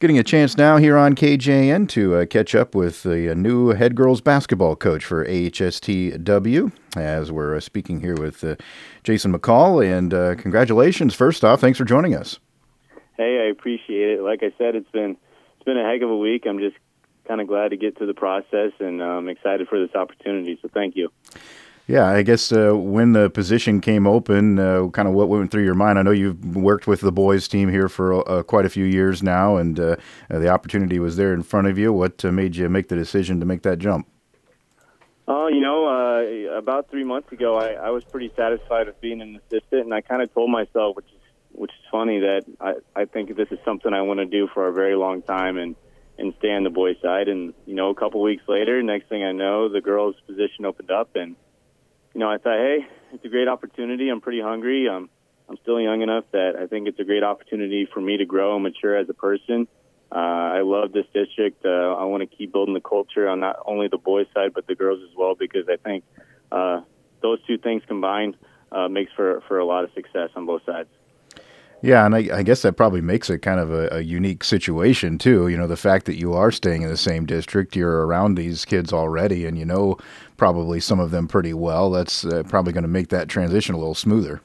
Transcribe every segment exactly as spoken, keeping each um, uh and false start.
Getting a chance now here on K J N to uh, catch up with the uh, new head girls basketball coach for A H S T W, as we're uh, speaking here with uh, Jason McCall. And uh, congratulations, first off. Thanks for joining us. Hey, I appreciate it. Like I said, it's been it's been a heck of a week. I'm just kind of glad to get to the process, and I'm um, excited for this opportunity. So thank you. Yeah, I guess uh, when the position came open, uh, kind of what went through your mind? I know you've worked with the boys team here for uh, quite a few years now, and uh, uh, the opportunity was there in front of you. What uh, made you make the decision to make that jump? Oh, uh, you know, uh, about three months ago, I, I was pretty satisfied with being an assistant, and I kind of told myself, which is which is funny, that I, I think this is something I want to do for a very long time and, and stay on the boys' side. And, you know, a couple weeks later, next thing I know, the girls' position opened up, and you know, I thought, hey, it's a great opportunity. I'm pretty hungry. Um, I'm still young enough that I think it's a great opportunity for me to grow and mature as a person. Uh, I love this district. Uh, I want to keep building the culture on not only the boys' side but the girls as well, because I think uh, those two things combined uh, makes for, for a lot of success on both sides. Yeah, and I, I guess that probably makes it kind of a, a unique situation, too. You know, the fact that you are staying in the same district, you're around these kids already, and you know probably some of them pretty well. That's uh, probably going to make that transition a little smoother.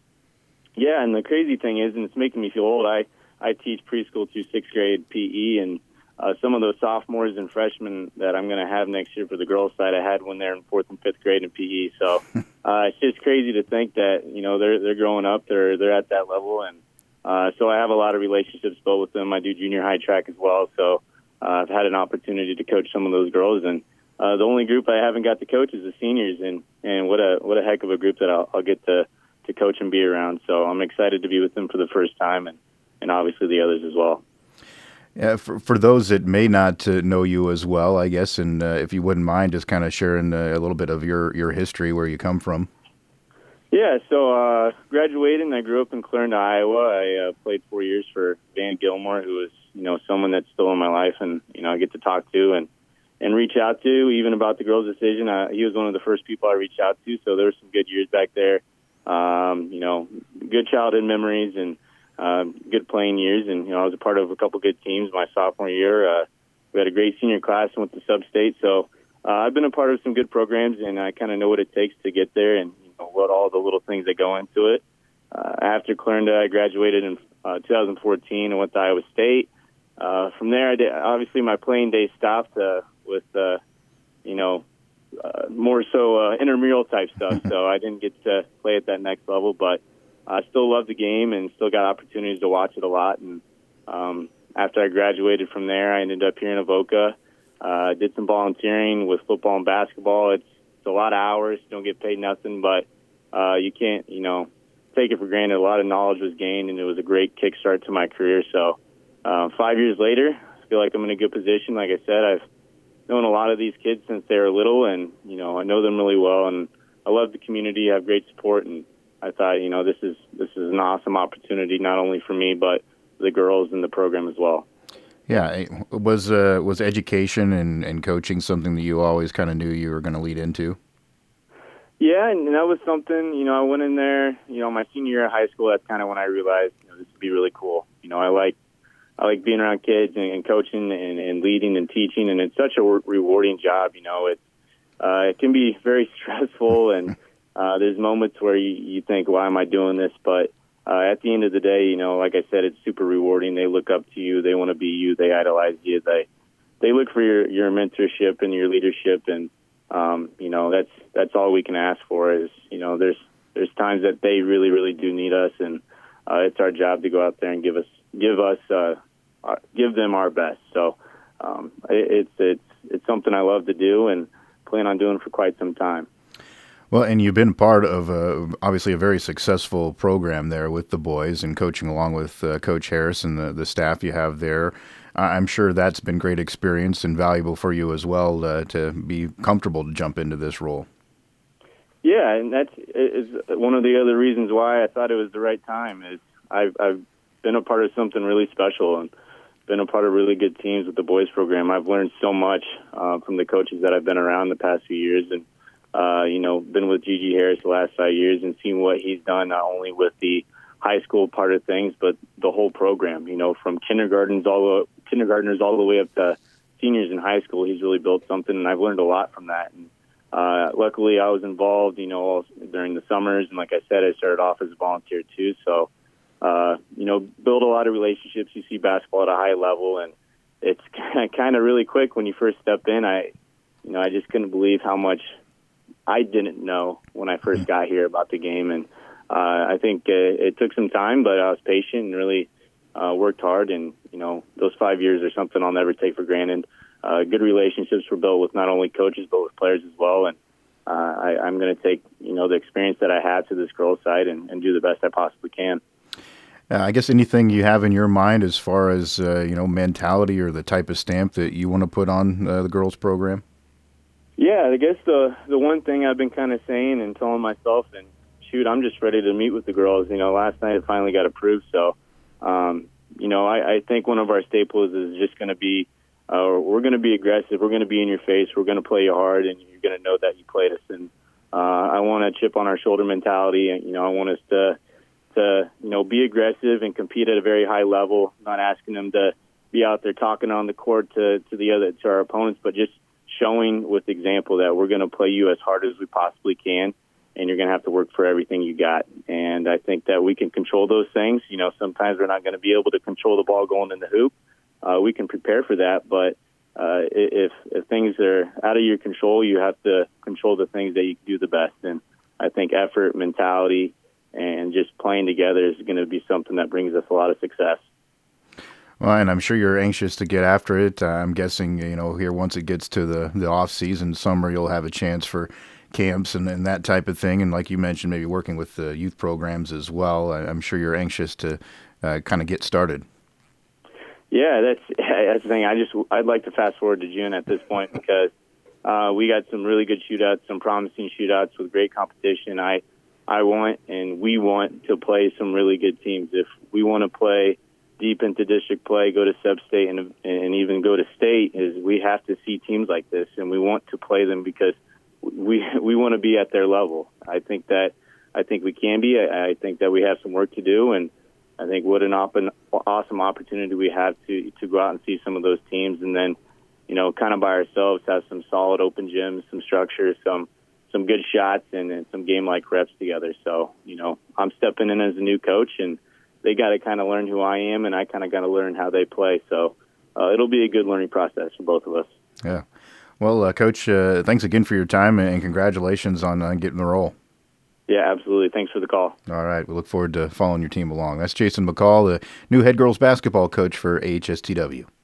Yeah, and the crazy thing is, and it's making me feel old, I, I teach preschool through sixth grade P E, and uh, some of those sophomores and freshmen that I'm going to have next year for the girls' side, I had when they're in fourth and fifth grade in P E. So uh, it's just crazy to think that, you know, they're they're growing up, they're they're at that level, and uh, so I have a lot of relationships built with them. I do junior high track as well, so uh, I've had an opportunity to coach some of those girls, and uh, the only group I haven't got to coach is the seniors, and, and what a what a heck of a group that I'll, I'll get to, to coach and be around. So I'm excited to be with them for the first time, and, and obviously the others as well. Yeah, for, for those that may not uh, know you as well, I guess, and uh, if you wouldn't mind just kind of sharing uh, a little bit of your, your history, where you come from. Yeah, so uh, graduated, and I grew up in Clarendon, Iowa. I uh, played four years for Van Gilmore, who was, you know, someone that's still in my life, and, you know, I get to talk to and, and reach out to, even about the girls' decision. Uh, he was one of the first people I reached out to, so there were some good years back there. Um, you know, good childhood memories and uh, good playing years, and, you know, I was a part of a couple good teams my sophomore year. Uh, we had a great senior class and went to sub-state, so uh, I've been a part of some good programs, and I kind of know what it takes to get there, and what all the little things that go into it. Uh, after Clarendon, I graduated in uh, two thousand fourteen and went to Iowa State. Uh, from there, I did, obviously my playing days stopped uh, with, uh, you know, uh, more so uh, intramural type stuff. So I didn't get to play at that next level, but I still love the game and still got opportunities to watch it a lot. And um, after I graduated from there, I ended up here in Avoca. Uh, did some volunteering with football and basketball. It's It's a lot of hours. You don't get paid nothing, but uh, you can't, you know, take it for granted. A lot of knowledge was gained, and it was a great kickstart to my career. So uh, five years later, I feel like I'm in a good position. Like I said, I've known a lot of these kids since they were little, and, you know, I know them really well, and I love the community. I have great support, and I thought, you know, this is this is an awesome opportunity, not only for me, but the girls in the program as well. Yeah, was uh, was education and, and coaching something that you always kind of knew you were going to lead into? Yeah, and that was something, you know, I went in there, you know, my senior year of high school, that's kind of when I realized, you know, this would be really cool. You know, I like I like being around kids and, and coaching and, and leading and teaching, and it's such a re- rewarding job. You know, it, uh, it can be very stressful, and uh, there's moments where you, you think, why am I doing this? But uh, at the end of the day, you know, like I said, it's super rewarding. They look up to you. They want to be you. They idolize you. They they look for your, your mentorship and your leadership, and Um, you know, that's that's all we can ask for is, you know, there's there's times that they really, really do need us, and uh, it's our job to go out there and give us give us uh, our, give them our best. So um, it, it's it's it's something I love to do and plan on doing for quite some time. Well, and you've been part of a, obviously a very successful program there with the boys and coaching along with uh, Coach Harris and the, the staff you have there. I'm sure that's been great experience and valuable for you as well uh, to be comfortable to jump into this role. Yeah, and that's is one of the other reasons why I thought it was the right time. Is I've, I've been a part of something really special and been a part of really good teams with the boys program. I've learned so much uh, from the coaches that I've been around the past few years, and uh, you know, been with Gigi Harris the last five years and seen what he's done not only with the high school part of things, but the whole program. You know, from kindergartens all the kindergartners all the way up to seniors in high school. He's really built something, and I've learned a lot from that. And uh, luckily, I was involved, you know, all, during the summers, and like I said, I started off as a volunteer too. So, uh, you know, build a lot of relationships. You see basketball at a high level, and it's kind of really quick when you first step in. I, you know, I just couldn't believe how much I didn't know when I first got here about the game, and uh, I think it, it took some time, but I was patient and really uh, worked hard. And you know, those five years are something I'll never take for granted. Uh, good relationships were built with not only coaches but with players as well, and uh, I, I'm going to take you know the experience that I had to this girls' side and, and do the best I possibly can. Uh, I guess anything you have in your mind as far as uh, you know mentality or the type of stamp that you want to put on uh, the girls' program? Yeah, I guess the the one thing I've been kind of saying and telling myself, and shoot, I'm just ready to meet with the girls. You know, last night it finally got approved, so um, you know, I, I think one of our staples is just going to be uh, we're going to be aggressive. We're going to be in your face. We're going to play you hard, and you're going to know that you played us. And uh, I want a chip on our shoulder mentality, and you know, I want us to to you know be aggressive and compete at a very high level. Not asking them to be out there talking on the court to to the other to our opponents, but just showing with example that we're going to play you as hard as we possibly can, and you're going to have to work for everything you got. And I think that we can control those things. You know, sometimes we're not going to be able to control the ball going in the hoop. Uh, we can prepare for that, but uh, if if things are out of your control, you have to control the things that you can do the best. And I think effort, mentality, and just playing together is going to be something that brings us a lot of success. Well, and I'm sure you're anxious to get after it. Uh, I'm guessing, you know, here once it gets to the, the off season, summer, you'll have a chance for camps and, and that type of thing. And like you mentioned, maybe working with the youth programs as well. I, I'm sure you're anxious to uh, kind of get started. Yeah, that's that's the thing. I just I'd like to fast forward to June at this point because uh, we got some really good shootouts, some promising shootouts with great competition. I I want and we want to play some really good teams. If we want to play deep into district play, go to sub-state, and, and even go to state, is we have to see teams like this, and we want to play them because we we want to be at their level. I think that I think we can be. I, I think that we have some work to do, and I think what an, op- an awesome opportunity we have to to go out and see some of those teams, and then you know, kind of by ourselves, have some solid open gyms, some structure, some some good shots, and, and some game-like reps together. So you know, I'm stepping in as a new coach, and they got to kind of learn who I am, and I kind of got to learn how they play. So uh, it'll be a good learning process for both of us. Yeah. Well, uh, Coach, uh, thanks again for your time, and congratulations on uh, getting the role. Yeah, absolutely. Thanks for the call. All right. We look forward to following your team along. That's Jason McCall, the new head girls basketball coach for A H S T W.